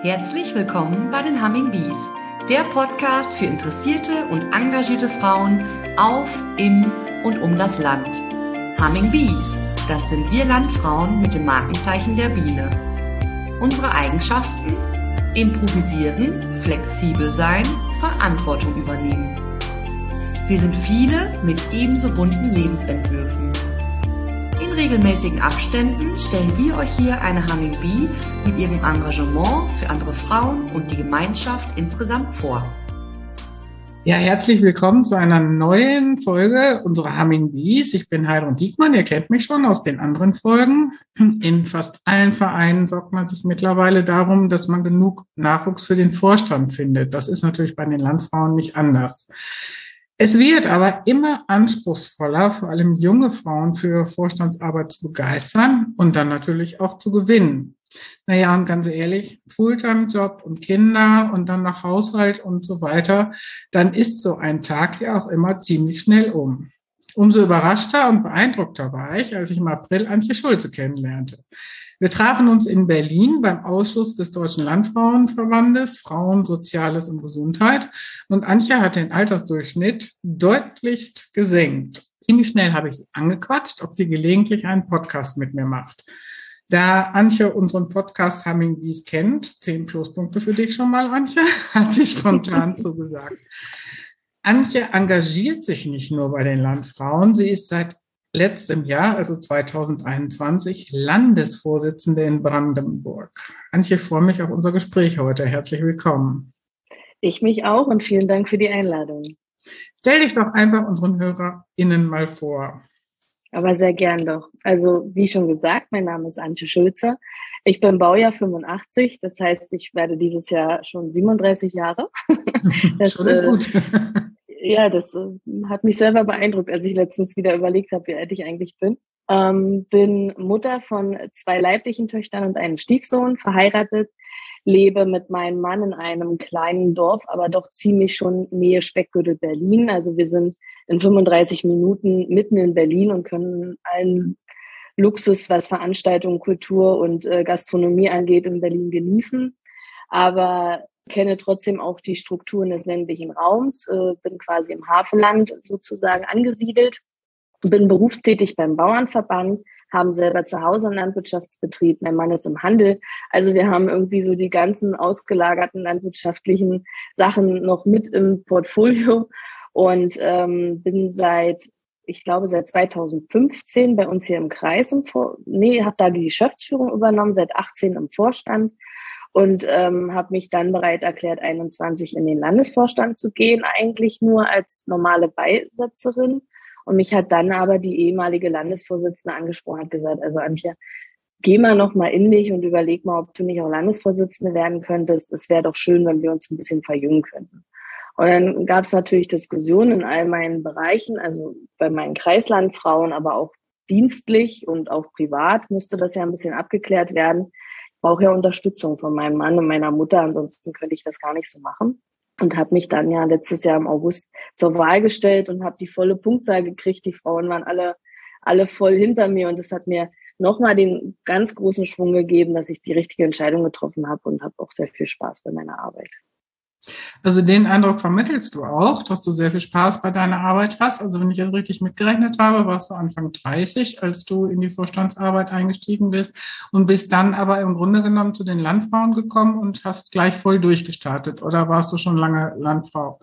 Herzlich willkommen bei den Humming Bees, der Podcast für interessierte und engagierte Frauen auf, in und um das Land. Humming Bees, das sind wir Landfrauen mit dem Markenzeichen der Biene. Unsere Eigenschaften? Improvisieren, flexibel sein, Verantwortung übernehmen. Wir sind viele mit ebenso bunten Lebensentwürfen. In regelmäßigen Abständen stellen wir euch hier eine Humming Bee mit ihrem Engagement für andere Frauen und die Gemeinschaft insgesamt vor. Ja, herzlich willkommen zu einer neuen Folge unserer Humming Bees. Ich bin Heidrun Diekmann, ihr kennt mich schon aus den anderen Folgen. In fast allen Vereinen sorgt man sich mittlerweile darum, dass man genug Nachwuchs für den Vorstand findet. Das ist natürlich bei den Landfrauen nicht anders. Es wird aber immer anspruchsvoller, vor allem junge Frauen für Vorstandsarbeit zu begeistern und dann natürlich auch zu gewinnen. Naja, und ganz ehrlich, Fulltime-Job und Kinder und dann noch Haushalt und so weiter, dann ist so ein Tag ja auch immer ziemlich schnell um. Umso überraschter und beeindruckter war ich, als ich im April Antje Schulze kennenlernte. Wir trafen uns in Berlin beim Ausschuss des Deutschen Landfrauenverbandes Frauen, Soziales und Gesundheit und Antje hat den Altersdurchschnitt deutlichst gesenkt. Ziemlich schnell habe ich sie angequatscht, ob sie gelegentlich einen Podcast mit mir macht. Da Antje unseren Podcast Humming Bees kennt, 10 Pluspunkte für dich schon mal, Antje, hat sie spontan zugesagt. Antje engagiert sich nicht nur bei den Landfrauen, sie ist seit letztem Jahr, also 2021, Landesvorsitzende in Brandenburg. Antje, ich freue mich auf unser Gespräch heute. Herzlich willkommen. Ich mich auch und vielen Dank für die Einladung. Stell dich doch einfach unseren HörerInnen mal vor. Aber sehr gern doch. Also wie schon gesagt, mein Name ist Antje Schulze. Ich bin Baujahr 85, das heißt, ich werde dieses Jahr schon 37 Jahre. Das schon ist gut. Ja, das hat mich selber beeindruckt, als ich letztens wieder überlegt habe, wie alt ich eigentlich bin. Bin Mutter von 2 leiblichen Töchtern und einem Stiefsohn, verheiratet, lebe mit meinem Mann in einem kleinen Dorf, aber doch ziemlich schon Nähe Speckgürtel Berlin. Also wir sind in 35 Minuten mitten in Berlin und können allen Luxus, was Veranstaltungen, Kultur und Gastronomie angeht, in Berlin genießen. Aber kenne trotzdem auch die Strukturen des ländlichen Raums, bin quasi im Hafenland sozusagen angesiedelt, bin berufstätig beim Bauernverband, haben selber zu Hause einen Landwirtschaftsbetrieb, mein Mann ist im Handel. Also wir haben irgendwie so die ganzen ausgelagerten landwirtschaftlichen Sachen noch mit im Portfolio und bin seit 2015 bei uns hier im Kreis, habe da die Geschäftsführung übernommen, seit 18 im Vorstand. Und habe mich dann bereit erklärt, 21 in den Landesvorstand zu gehen, eigentlich nur als normale Beisitzerin. Und mich hat dann aber die ehemalige Landesvorsitzende angesprochen, hat gesagt, also Antje, geh mal noch mal in dich und überleg mal, ob du nicht auch Landesvorsitzende werden könntest. Es wäre doch schön, wenn wir uns ein bisschen verjüngen könnten. Und dann gab es natürlich Diskussionen in all meinen Bereichen, also bei meinen Kreislandfrauen, aber auch dienstlich und auch privat musste das ja ein bisschen abgeklärt werden. Brauche ja Unterstützung von meinem Mann und meiner Mutter, ansonsten könnte ich das gar nicht so machen. Und habe mich dann ja letztes Jahr im August zur Wahl gestellt und habe die volle Punktzahl gekriegt. Die Frauen waren alle voll hinter mir und das hat mir nochmal den ganz großen Schwung gegeben, dass ich die richtige Entscheidung getroffen habe und habe auch sehr viel Spaß bei meiner Arbeit. Also den Eindruck vermittelst du auch, dass du sehr viel Spaß bei deiner Arbeit hast. Also wenn ich jetzt richtig mitgerechnet habe, warst du Anfang 30, als du in die Vorstandsarbeit eingestiegen bist und bist dann aber im Grunde genommen zu den Landfrauen gekommen und hast gleich voll durchgestartet. Oder warst du schon lange Landfrau?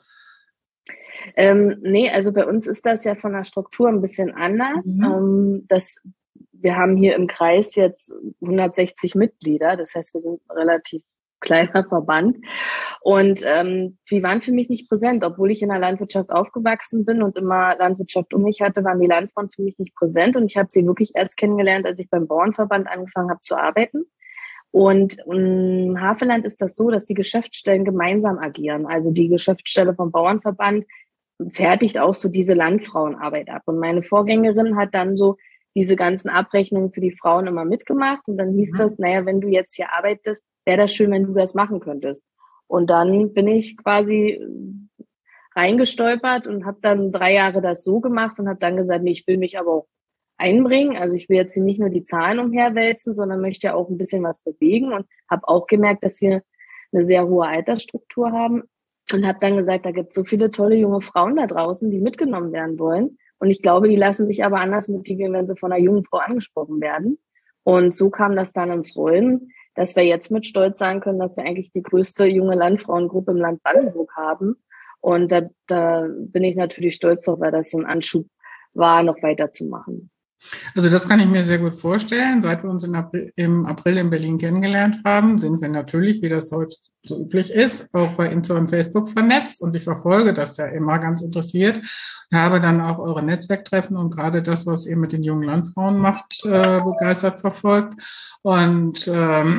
Nee, also bei uns ist das ja von der Struktur ein bisschen anders. Wir haben hier im Kreis jetzt 160 Mitglieder. Das heißt, wir sind relativ kleiner Verband. Und die waren für mich nicht präsent. Obwohl ich in der Landwirtschaft aufgewachsen bin und immer Landwirtschaft um mich hatte, waren die Landfrauen für mich nicht präsent. Und ich habe sie wirklich erst kennengelernt, als ich beim Bauernverband angefangen habe zu arbeiten. Und im Havelland ist das so, dass die Geschäftsstellen gemeinsam agieren. Also die Geschäftsstelle vom Bauernverband fertigt auch so diese Landfrauenarbeit ab. Und meine Vorgängerin hat dann so diese ganzen Abrechnungen für die Frauen immer mitgemacht. Und dann hieß das, naja, wenn du jetzt hier arbeitest, wäre das schön, wenn du das machen könntest. Und dann bin ich quasi reingestolpert und habe dann 3 Jahre das so gemacht und habe dann gesagt, nee, ich will mich aber auch einbringen. Also ich will jetzt hier nicht nur die Zahlen umherwälzen, sondern möchte ja auch ein bisschen was bewegen und habe auch gemerkt, dass wir eine sehr hohe Altersstruktur haben. Und habe dann gesagt, da gibt es so viele tolle junge Frauen da draußen, die mitgenommen werden wollen. Und ich glaube, die lassen sich aber anders motivieren, wenn sie von einer jungen Frau angesprochen werden. Und so kam das dann ins Rollen, dass wir jetzt mit Stolz sagen können, dass wir eigentlich die größte junge Landfrauengruppe im Land Brandenburg haben. Und da bin ich natürlich stolz drauf, weil das so ein Anschub war, noch weiterzumachen. Also das kann ich mir sehr gut vorstellen. Seit wir uns im April in Berlin kennengelernt haben, sind wir natürlich, wie das heute so üblich ist, auch bei Insta und Facebook vernetzt. Und ich verfolge das ja immer ganz interessiert. Habe dann auch eure Netzwerktreffen und gerade das, was ihr mit den jungen Landfrauen macht, begeistert verfolgt. Und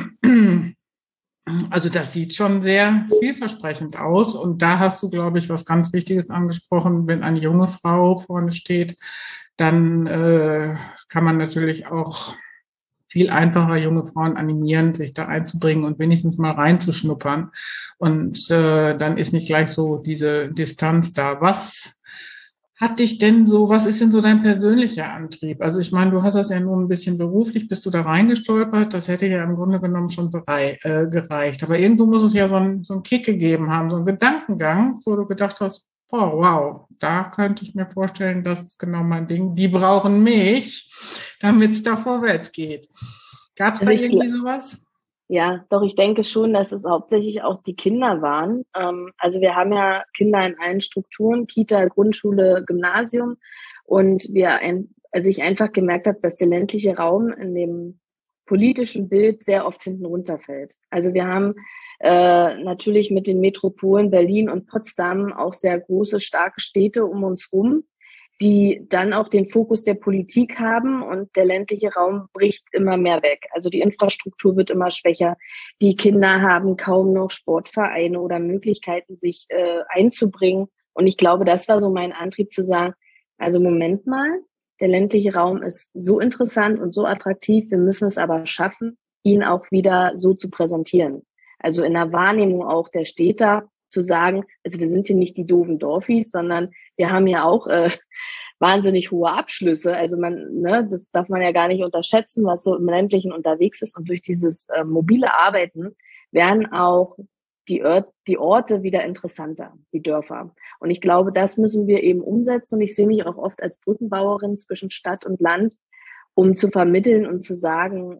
also das sieht schon sehr vielversprechend aus. Und da hast du, glaube ich, was ganz Wichtiges angesprochen. Wenn eine junge Frau vorne steht, dann kann man natürlich auch viel einfacher junge Frauen animieren, sich da einzubringen und wenigstens mal reinzuschnuppern. Und dann ist nicht gleich so diese Distanz da. Was ist denn so dein persönlicher Antrieb? Also ich meine, du hast das ja nun ein bisschen beruflich, bist du da reingestolpert, das hätte ja im Grunde genommen schon gereicht. Aber irgendwo muss es ja so einen Kick gegeben haben, so einen Gedankengang, wo du gedacht hast, oh wow, da könnte ich mir vorstellen, das ist genau mein Ding. Die brauchen mich, damit es da vorwärts geht. Gab es da irgendwie sowas? Ja, doch, ich denke schon, dass es hauptsächlich auch die Kinder waren. Also wir haben ja Kinder in allen Strukturen, Kita, Grundschule, Gymnasium. Und ich einfach gemerkt habe, dass der ländliche Raum in dem politischen Bild sehr oft hinten runterfällt. Also wir haben natürlich mit den Metropolen Berlin und Potsdam auch sehr große, starke Städte um uns rum, die dann auch den Fokus der Politik haben und der ländliche Raum bricht immer mehr weg. Also die Infrastruktur wird immer schwächer. Die Kinder haben kaum noch Sportvereine oder Möglichkeiten, sich einzubringen. Und ich glaube, das war so mein Antrieb zu sagen, also Moment mal, der ländliche Raum ist so interessant und so attraktiv, wir müssen es aber schaffen, ihn auch wieder so zu präsentieren. Also in der Wahrnehmung auch der Städter zu sagen, also wir sind hier nicht die doofen Dorfis, sondern wir haben ja auch wahnsinnig hohe Abschlüsse. Also das darf man ja gar nicht unterschätzen, was so im Ländlichen unterwegs ist. Und durch dieses mobile Arbeiten werden auch die Orte wieder interessanter, die Dörfer. Und ich glaube, das müssen wir eben umsetzen. Und ich sehe mich auch oft als Brückenbauerin zwischen Stadt und Land, um zu vermitteln und zu sagen,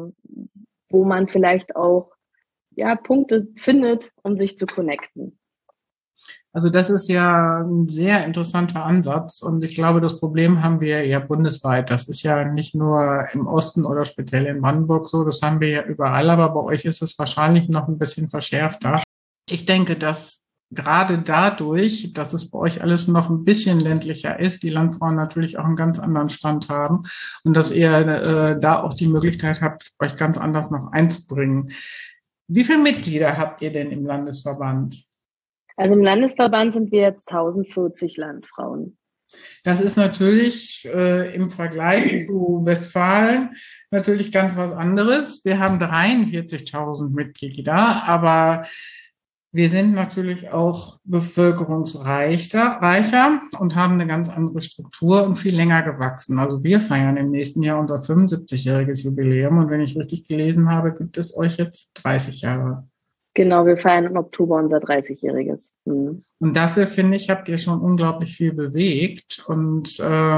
wo man vielleicht auch Punkte findet, um sich zu connecten. Also das ist ja ein sehr interessanter Ansatz und ich glaube, das Problem haben wir ja bundesweit. Das ist ja nicht nur im Osten oder speziell in Brandenburg so, das haben wir ja überall, aber bei euch ist es wahrscheinlich noch ein bisschen verschärfter. Ich denke, dass gerade dadurch, dass es bei euch alles noch ein bisschen ländlicher ist, die Landfrauen natürlich auch einen ganz anderen Stand haben und dass ihr da auch die Möglichkeit habt, euch ganz anders noch einzubringen. Wie viele Mitglieder habt ihr denn im Landesverband? Also im Landesverband sind wir jetzt 1040 Landfrauen. Das ist natürlich im Vergleich zu Westfalen natürlich ganz was anderes. Wir haben 43.000 Mitglieder, aber wir sind natürlich auch bevölkerungsreicher und haben eine ganz andere Struktur und viel länger gewachsen. Also wir feiern im nächsten Jahr unser 75-jähriges Jubiläum und wenn ich richtig gelesen habe, gibt es euch jetzt 30 Jahre. Genau, wir feiern im Oktober unser 30-jähriges. Mhm. Und dafür, finde ich, habt ihr schon unglaublich viel bewegt. Und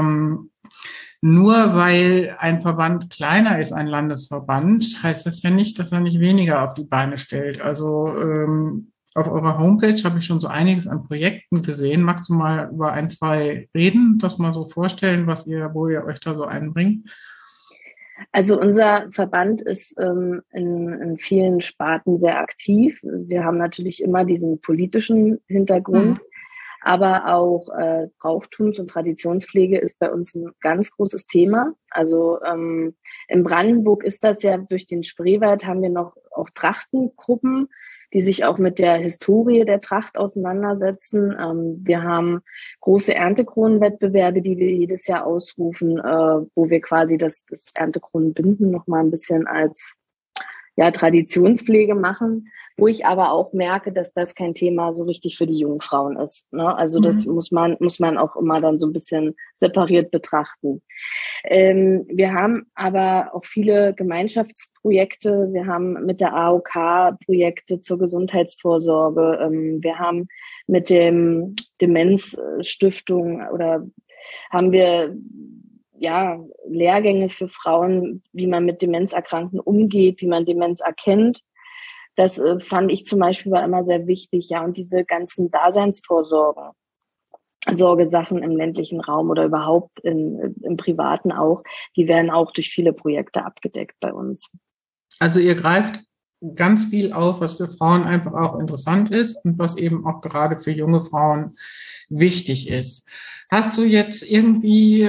nur weil ein Verband kleiner ist, ein Landesverband, heißt das ja nicht, dass er nicht weniger auf die Beine stellt. Also auf eurer Homepage habe ich schon so einiges an Projekten gesehen. Magst du mal über 1, 2 reden, das mal so vorstellen, wo ihr euch da so einbringt? Also unser Verband ist in vielen Sparten sehr aktiv. Wir haben natürlich immer diesen politischen Hintergrund, aber auch Brauchtums- und Traditionspflege ist bei uns ein ganz großes Thema. Also in Brandenburg ist das ja durch den Spreewald haben wir noch auch Trachtengruppen, die sich auch mit der Historie der Tracht auseinandersetzen. Wir haben große Erntekronenwettbewerbe, die wir jedes Jahr ausrufen, wo wir quasi das Erntekronenbinden noch mal ein bisschen als Traditionspflege machen, wo ich aber auch merke, dass das kein Thema so richtig für die jungen Frauen ist. Ne? Also das muss man auch immer dann so ein bisschen separiert betrachten. Wir haben aber auch viele Gemeinschaftsprojekte. Wir haben mit der AOK Projekte zur Gesundheitsvorsorge. Wir haben mit dem Demenzstiftung oder haben wir Lehrgänge für Frauen, wie man mit Demenzerkrankten umgeht, wie man Demenz erkennt. Das fand ich zum Beispiel war immer sehr wichtig, ja, und diese ganzen Sorgesachen im ländlichen Raum oder überhaupt im Privaten auch, die werden auch durch viele Projekte abgedeckt bei uns. Also ihr greift ganz viel auf, was für Frauen einfach auch interessant ist und was eben auch gerade für junge Frauen wichtig ist. Hast du jetzt irgendwie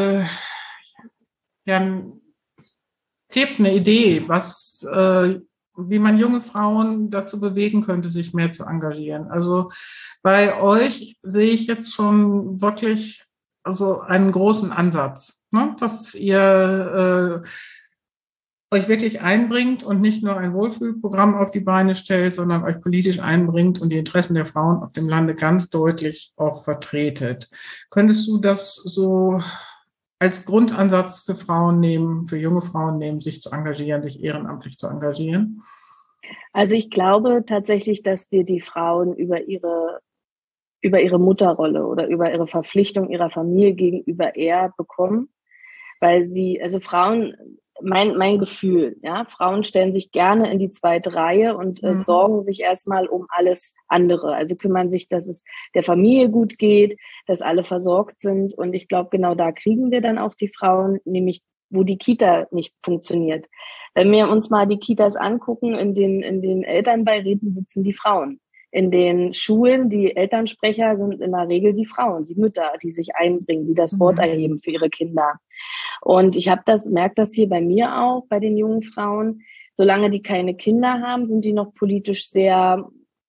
einen Tipp, eine Idee, wie man junge Frauen dazu bewegen könnte, sich mehr zu engagieren? Also bei euch sehe ich jetzt schon wirklich einen großen Ansatz, ne? Dass ihr euch wirklich einbringt und nicht nur ein Wohlfühlprogramm auf die Beine stellt, sondern euch politisch einbringt und die Interessen der Frauen auf dem Lande ganz deutlich auch vertretet. Könntest du das so als Grundansatz für Frauen nehmen, für junge Frauen nehmen, sich zu engagieren, sich ehrenamtlich zu engagieren? Also ich glaube tatsächlich, dass wir die Frauen über ihre Mutterrolle oder über ihre Verpflichtung ihrer Familie gegenüber eher bekommen, weil Frauen, mein Gefühl, ja, Frauen stellen sich gerne in die zweite Reihe und sorgen sich erstmal um alles andere. Also kümmern sich, dass es der Familie gut geht, dass alle versorgt sind. Und ich glaube, genau da kriegen wir dann auch die Frauen, nämlich wo die Kita nicht funktioniert. Wenn wir uns mal die Kitas angucken, in den Elternbeiräten sitzen die Frauen. In den Schulen, die Elternsprecher sind in der Regel die Frauen, die Mütter, die sich einbringen, die das Wort erheben für ihre Kinder. Und ich merke das hier bei mir auch, bei den jungen Frauen. Solange die keine Kinder haben, sind die noch politisch sehr,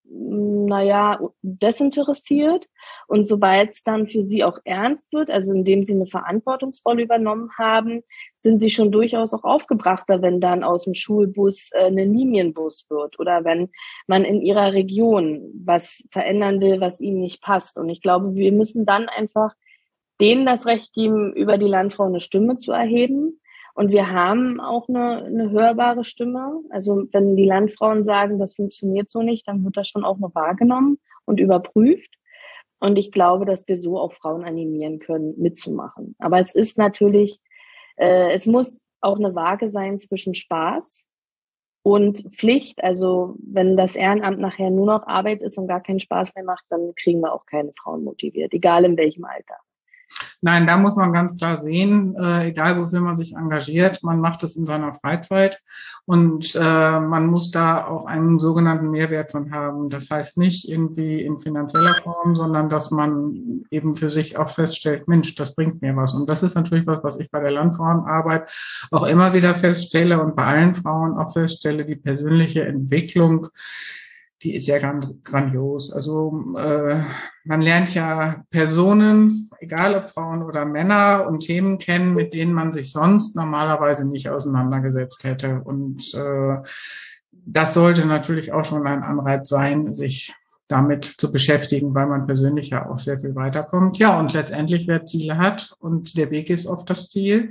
desinteressiert. Und sobald es dann für sie auch ernst wird, also indem sie eine Verantwortungsrolle übernommen haben, sind sie schon durchaus auch aufgebrachter, wenn dann aus dem Schulbus ein Linienbus wird oder wenn man in ihrer Region was verändern will, was ihnen nicht passt. Und ich glaube, wir müssen dann einfach denen das Recht geben, über die Landfrau eine Stimme zu erheben. Und wir haben auch eine hörbare Stimme. Also wenn die Landfrauen sagen, das funktioniert so nicht, dann wird das schon auch noch wahrgenommen und überprüft. Und ich glaube, dass wir so auch Frauen animieren können, mitzumachen. Aber es ist natürlich, es muss auch eine Waage sein zwischen Spaß und Pflicht. Also wenn das Ehrenamt nachher nur noch Arbeit ist und gar keinen Spaß mehr macht, dann kriegen wir auch keine Frauen motiviert, egal in welchem Alter. Nein, da muss man ganz klar sehen, egal wofür man sich engagiert, man macht es in seiner Freizeit und man muss da auch einen sogenannten Mehrwert von haben. Das heißt nicht irgendwie in finanzieller Form, sondern dass man eben für sich auch feststellt, Mensch, das bringt mir was. Und das ist natürlich was ich bei der Landfrauenarbeit auch immer wieder feststelle und bei allen Frauen auch feststelle, die persönliche Entwicklung, die ist ja grandios. Also man lernt ja Personen, egal ob Frauen oder Männer, und Themen kennen, mit denen man sich sonst normalerweise nicht auseinandergesetzt hätte. Und das sollte natürlich auch schon ein Anreiz sein, sich damit zu beschäftigen, weil man persönlich ja auch sehr viel weiterkommt. Ja, und letztendlich, wer Ziele hat, und der Weg ist oft das Ziel,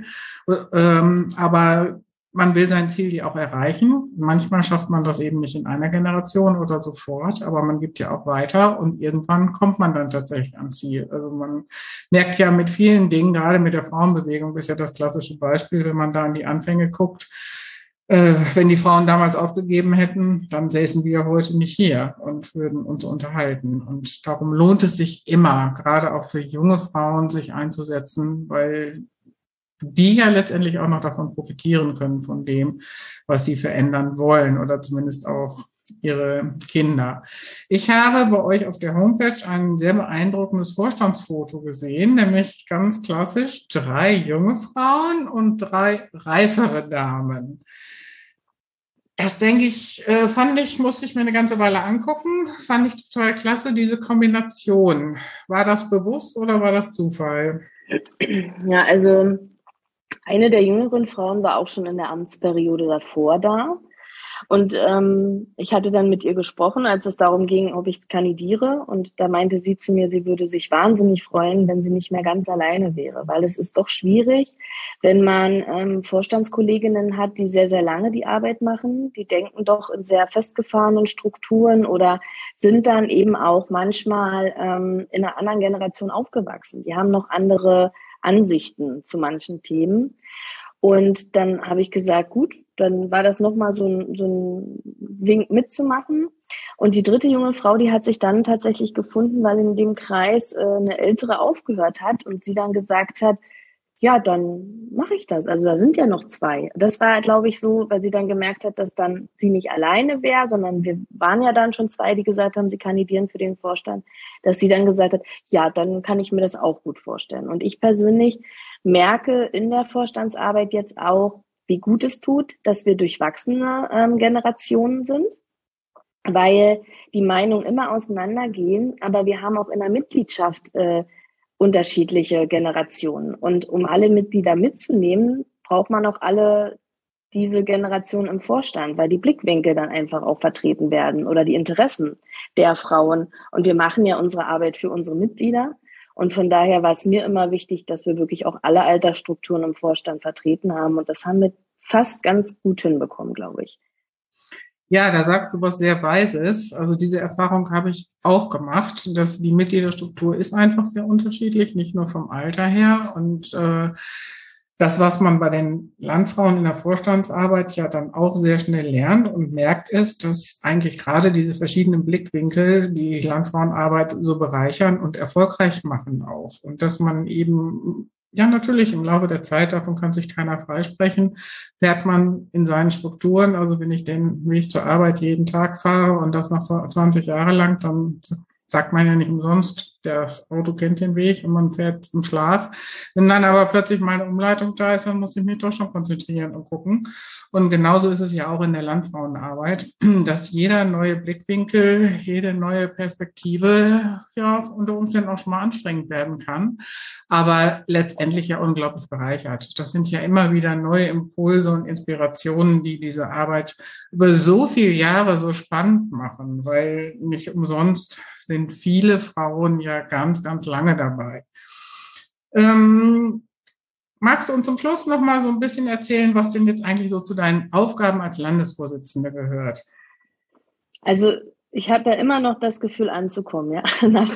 aber man will sein Ziel ja auch erreichen. Manchmal schafft man das eben nicht in einer Generation oder sofort, aber man gibt ja auch weiter und irgendwann kommt man dann tatsächlich ans Ziel. Also man merkt ja mit vielen Dingen, gerade mit der Frauenbewegung ist ja das klassische Beispiel, wenn man da an die Anfänge guckt. Wenn die Frauen damals aufgegeben hätten, dann säßen wir heute nicht hier und würden uns unterhalten. Und darum lohnt es sich immer, gerade auch für junge Frauen, sich einzusetzen, weil die ja letztendlich auch noch davon profitieren können, von dem, was sie verändern wollen oder zumindest auch ihre Kinder. Ich habe bei euch auf der Homepage ein sehr beeindruckendes Vorstandsfoto gesehen, nämlich ganz klassisch 3 junge Frauen und 3 reifere Damen. Das denke ich, musste ich mir eine ganze Weile angucken, fand ich total klasse, diese Kombination. War das bewusst oder war das Zufall? Ja, also eine der jüngeren Frauen war auch schon in der Amtsperiode davor da. Und ich hatte dann mit ihr gesprochen, als es darum ging, ob ich kandidiere. Und da meinte sie zu mir, sie würde sich wahnsinnig freuen, wenn sie nicht mehr ganz alleine wäre. Weil es ist doch schwierig, wenn man Vorstandskolleginnen hat, die sehr, sehr lange die Arbeit machen. Die denken doch in sehr festgefahrenen Strukturen oder sind dann eben auch manchmal in einer anderen Generation aufgewachsen. Die haben noch andere Ansichten zu manchen Themen. Und dann habe ich gesagt, gut, dann war das nochmal so ein Wink mitzumachen. Und die dritte junge Frau, die hat sich dann tatsächlich gefunden, weil in dem Kreis eine ältere aufgehört hat und sie dann gesagt hat, ja, dann mache ich das. Also da sind ja noch 2. Das war, glaube ich, so, weil sie dann gemerkt hat, dass dann sie nicht alleine wäre, sondern wir waren ja dann schon 2, die gesagt haben, sie kandidieren für den Vorstand, dass sie dann gesagt hat, ja, dann kann ich mir das auch gut vorstellen. Und ich persönlich merke in der Vorstandsarbeit jetzt auch, wie gut es tut, dass wir durchwachsene Generationen sind, weil die Meinungen immer auseinandergehen, aber wir haben auch in der Mitgliedschaft unterschiedliche Generationen. Und um alle Mitglieder mitzunehmen, braucht man auch alle diese Generation im Vorstand, weil die Blickwinkel dann einfach auch vertreten werden oder die Interessen der Frauen. Und wir machen ja unsere Arbeit für unsere Mitglieder. Und von daher war es mir immer wichtig, dass wir wirklich auch alle Altersstrukturen im Vorstand vertreten haben. Und das haben wir fast ganz gut hinbekommen, glaube ich. Ja, da sagst du was sehr Weises. Also diese Erfahrung habe ich auch gemacht, dass die Mitgliederstruktur ist einfach sehr unterschiedlich, nicht nur vom Alter her. Und das, was man bei den Landfrauen in der Vorstandsarbeit ja dann auch sehr schnell lernt und merkt, ist, dass eigentlich gerade diese verschiedenen Blickwinkel die Landfrauenarbeit so bereichern und erfolgreich machen auch. Und dass man eben, ja natürlich im Laufe der Zeit, davon kann sich keiner freisprechen, fährt man in seinen Strukturen, also wenn ich den Weg zur Arbeit jeden Tag fahre und das noch 20 Jahre lang, dann sagt man ja nicht umsonst, das Auto kennt den Weg und man fährt im Schlaf. Wenn dann aber plötzlich meine Umleitung da ist, dann muss ich mich doch schon konzentrieren und gucken. Und genauso ist es ja auch in der Landfrauenarbeit, dass jeder neue Blickwinkel, jede neue Perspektive ja unter Umständen auch schon mal anstrengend werden kann, aber letztendlich ja unglaublich bereichert. Das sind ja immer wieder neue Impulse und Inspirationen, die diese Arbeit über so viele Jahre so spannend machen, weil nicht umsonst sind viele Frauen ja ganz, ganz lange dabei. Magst du uns zum Schluss noch mal so ein bisschen erzählen, was denn jetzt eigentlich so zu deinen Aufgaben als Landesvorsitzende gehört? Also ich habe ja immer noch das Gefühl anzukommen, ja,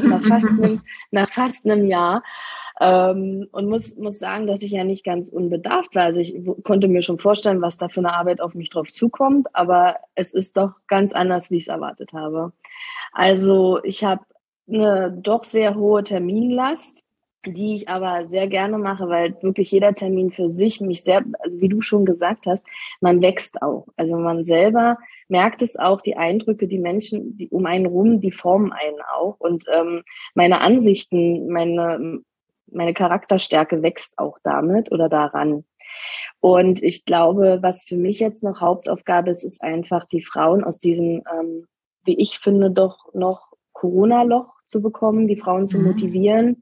nach fast einem Jahr. Und muss sagen, dass ich ja nicht ganz unbedarft war. Also ich konnte mir schon vorstellen, was da für eine Arbeit auf mich drauf zukommt, aber es ist doch ganz anders, wie ich es erwartet habe. Also ich habe eine doch sehr hohe Terminlast, die ich aber sehr gerne mache, weil wirklich jeder Termin für sich mich sehr, also wie du schon gesagt hast, man wächst auch. Also man selber merkt es auch, die Eindrücke, die Menschen, die um einen rum, die formen einen auch. Und meine Ansichten, meine Charakterstärke wächst auch damit oder daran. Und ich glaube, was für mich jetzt noch Hauptaufgabe ist, ist einfach die Frauen aus diesem, wie ich finde, doch noch Corona-Loch zu bekommen, die Frauen zu motivieren,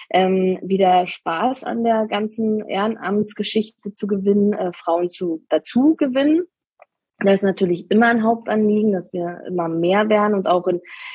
wieder Spaß an der ganzen Ehrenamtsgeschichte zu gewinnen, Frauen dazu gewinnen. Das ist natürlich immer ein Hauptanliegen, dass wir immer mehr werden und auch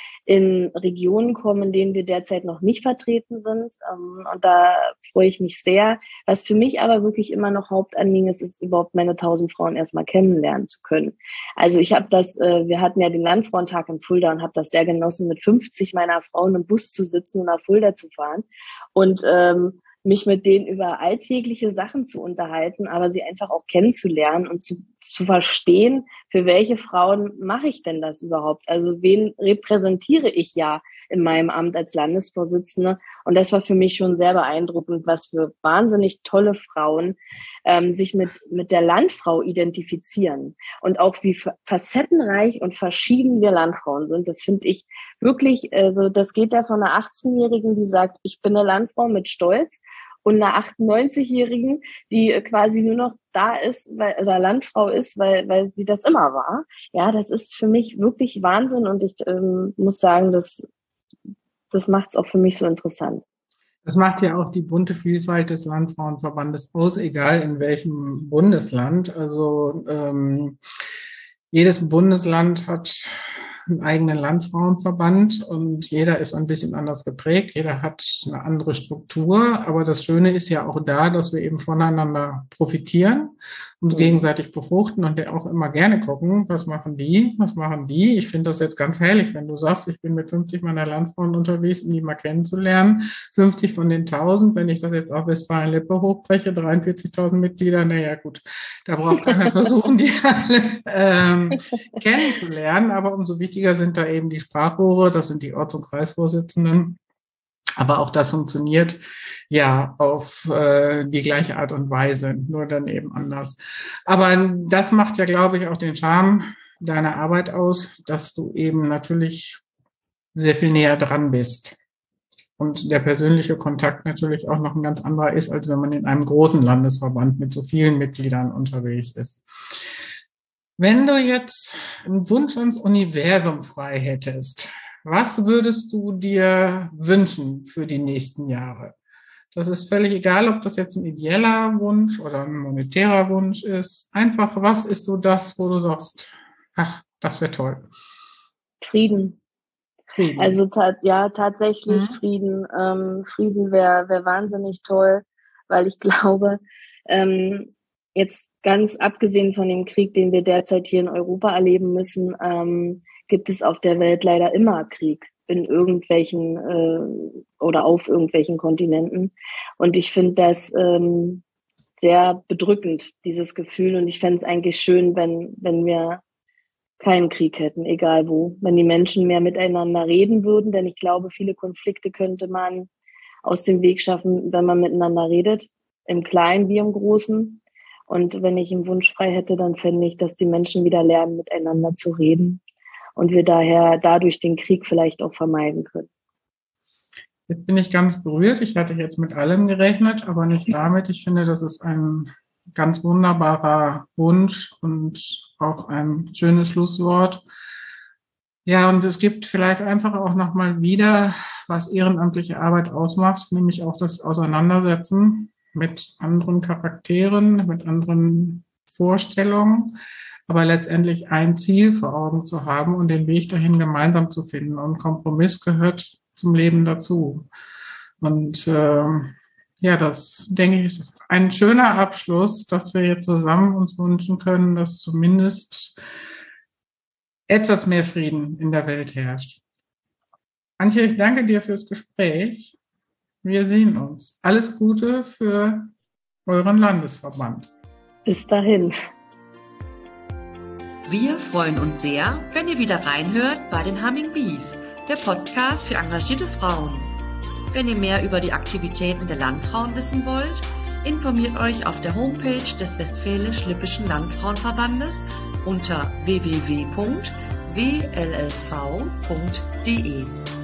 in Regionen kommen, in denen wir derzeit noch nicht vertreten sind. Und da freue ich mich sehr. Was für mich aber wirklich immer noch Hauptanliegen ist, ist überhaupt meine 1000 Frauen erstmal kennenlernen zu können. Also ich habe wir hatten ja den Landfrauentag in Fulda und habe das sehr genossen, mit 50 meiner Frauen im Bus zu sitzen und nach Fulda zu fahren und mich mit denen über alltägliche Sachen zu unterhalten, aber sie einfach auch kennenzulernen und zu verstehen, für welche Frauen mache ich denn das überhaupt? Also wen repräsentiere ich ja in meinem Amt als Landesvorsitzende? Und das war für mich schon sehr beeindruckend, was für wahnsinnig tolle Frauen sich mit der Landfrau identifizieren und auch wie facettenreich und verschieden wir Landfrauen sind. Das finde ich wirklich, das geht ja von einer 18-Jährigen, die sagt, ich bin eine Landfrau mit Stolz, und einer 98-Jährigen, die quasi nur noch da ist, oder Landfrau ist, weil sie das immer war. Ja, das ist für mich wirklich Wahnsinn und ich muss sagen, das macht es auch für mich so interessant. Das macht ja auch die bunte Vielfalt des Landfrauenverbandes aus, egal in welchem Bundesland. Also jedes Bundesland hat einen eigenen Landfrauenverband und jeder ist ein bisschen anders geprägt, jeder hat eine andere Struktur, aber das Schöne ist ja auch da, dass wir eben voneinander profitieren und gegenseitig befruchten und ja auch immer gerne gucken, was machen die. Ich finde das jetzt ganz herrlich, wenn du sagst, ich bin mit 50 meiner Landfrauen unterwegs, um die mal kennenzulernen, 50 von den 1000, wenn ich das jetzt auf Westfalen-Lippe hochbreche, 43.000 Mitglieder, naja gut, da braucht keiner versuchen, die alle kennenzulernen, aber umso wichtiger sind da eben die Sprachrohre, das sind die Orts- und Kreisvorsitzenden. Aber auch das funktioniert ja auf die gleiche Art und Weise, nur dann eben anders. Aber das macht ja, glaube ich, auch den Charme deiner Arbeit aus, dass du eben natürlich sehr viel näher dran bist. Und der persönliche Kontakt natürlich auch noch ein ganz anderer ist, als wenn man in einem großen Landesverband mit so vielen Mitgliedern unterwegs ist. Wenn du jetzt einen Wunsch ans Universum frei hättest, was würdest du dir wünschen für die nächsten Jahre? Das ist völlig egal, ob das jetzt ein ideeller Wunsch oder ein monetärer Wunsch ist. Einfach, was ist so das, wo du sagst, ach, das wäre toll? Frieden. Also tatsächlich Frieden. Frieden wäre wahnsinnig toll, weil ich glaube, jetzt ganz abgesehen von dem Krieg, den wir derzeit hier in Europa erleben müssen, gibt es auf der Welt leider immer Krieg in irgendwelchen oder auf irgendwelchen Kontinenten. Und ich finde das sehr bedrückend, dieses Gefühl. Und ich fände es eigentlich schön, wenn wir keinen Krieg hätten, egal wo. Wenn die Menschen mehr miteinander reden würden, denn ich glaube, viele Konflikte könnte man aus dem Weg schaffen, wenn man miteinander redet, im Kleinen wie im Großen. Und wenn ich einen Wunsch frei hätte, dann fände ich, dass die Menschen wieder lernen, miteinander zu reden und wir dadurch den Krieg vielleicht auch vermeiden können. Jetzt bin ich ganz berührt. Ich hatte jetzt mit allem gerechnet, aber nicht damit. Ich finde, das ist ein ganz wunderbarer Wunsch und auch ein schönes Schlusswort. Ja, und es gibt vielleicht einfach auch nochmal wieder, was ehrenamtliche Arbeit ausmacht, nämlich auch das Auseinandersetzen mit anderen Charakteren, mit anderen Vorstellungen, aber letztendlich ein Ziel vor Augen zu haben und den Weg dahin gemeinsam zu finden. Und Kompromiss gehört zum Leben dazu. Und das, denke ich, ist ein schöner Abschluss, dass wir jetzt zusammen uns wünschen können, dass zumindest etwas mehr Frieden in der Welt herrscht. Antje, ich danke dir fürs Gespräch. Wir sehen uns. Alles Gute für euren Landesverband. Bis dahin. Wir freuen uns sehr, wenn ihr wieder reinhört bei den Humming Bees, der Podcast für engagierte Frauen. Wenn ihr mehr über die Aktivitäten der Landfrauen wissen wollt, informiert euch auf der Homepage des Westfälisch-Lippischen Landfrauenverbandes unter www.wllv.de.